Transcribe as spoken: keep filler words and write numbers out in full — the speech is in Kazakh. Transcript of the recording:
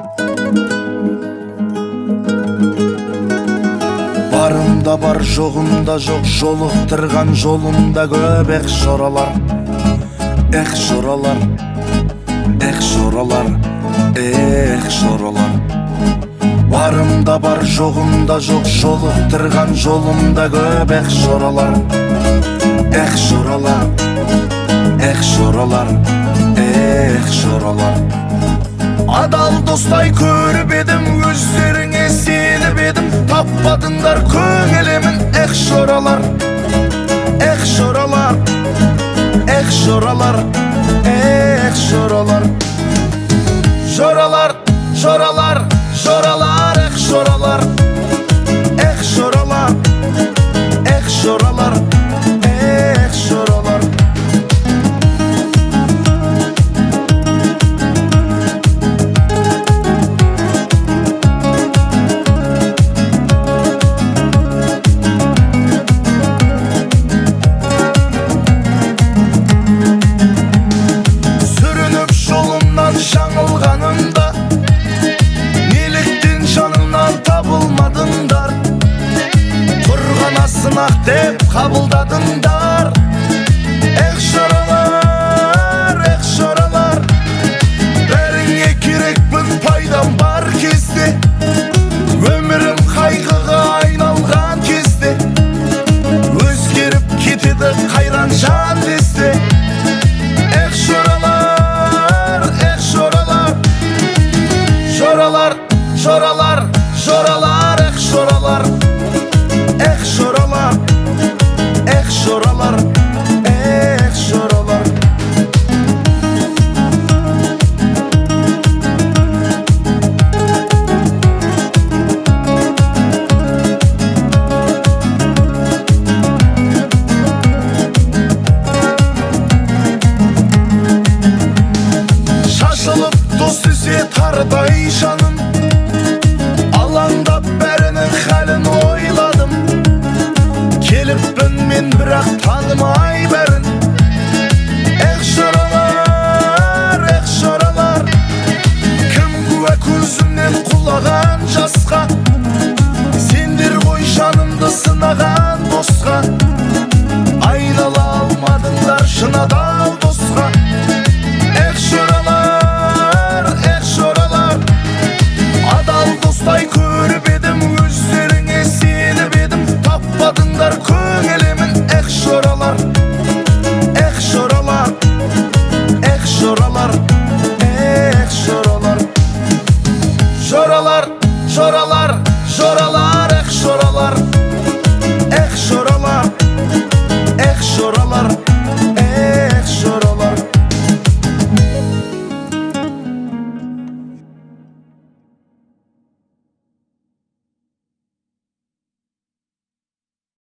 Барында бар, жоғында жоқ, жолықтырған жолымда көп ех жоралар, ех жоралар, ех жоралар, ех жоралар. Барында бар, жоғында жоқ, жолықтырған жолымда көп ех жоралар, ех жоралар, ех жоралар, ех жоралар. Адал достай көріп едім, өздеріңе сеніп едім, таппадыңдар көңілімін, ех жоралар, ех жоралар, ех жоралар, ех жоралар. Жоралар, жоралар, жоралар, ех жоралар, ех жоралар, ех жоралар, ех жоралар. Жаңылғанымда неліктен жанымнан табылмадыңдар, тұрған асынақ деп қабылдадыңдар. Ех жоралар, ех жоралар, бәріңе керекпін пайдам бар кезде, өмірім қайғыға айналған кезде, өзгеріп кетеді қайран жан десте. Ех жоралар, жоралар, жоралар, жоралар, ех жоралар, ех жоралар, ех жоралар, ех жоралар. Шашылып дос іздесе тардай жаным, алаңдап бәрінің хәлін ойладым. Келіппін мен бірақ танымай бәрін. Ех жоралар, ех жоралар, кім куә көзімнен құлаған жасқа, сендер ғой жанымды сынаған досқа, айнала алмадыңдар шын адал досқа. Ех жоралар, ех жоралар, адал достай көріп едім, өздеріңе сеніп едім, таппадыңдар көңілімін, ех жоралар, ех жоралар, ех жоралар, ех жоралар. Жоралар, жоралар, жоралар, ех жоралар.